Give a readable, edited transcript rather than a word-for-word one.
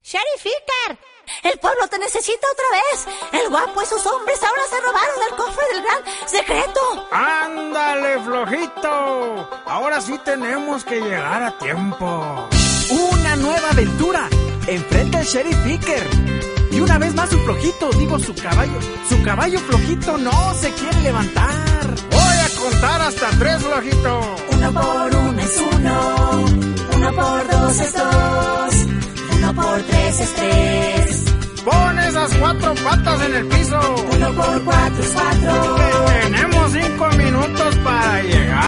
Sheriff Iker, el pueblo te necesita otra vez. El guapo y sus hombres ahora se robaron el cofre del gran secreto. ¡Ándale, flojito! Ahora sí tenemos que llegar a tiempo. ¡Una nueva aventura! Enfrenta al Sheriff Iker. Y una vez más su flojito, su caballo flojito no se quiere levantar. Voy a contar hasta 3, flojito. 1 por 1 es 1, 1 por 2 es 2, 1 por 3 es 3. Pon esas 4 patas en el piso. 1 por 4 es 4. Tenemos 5 minutos para llegar.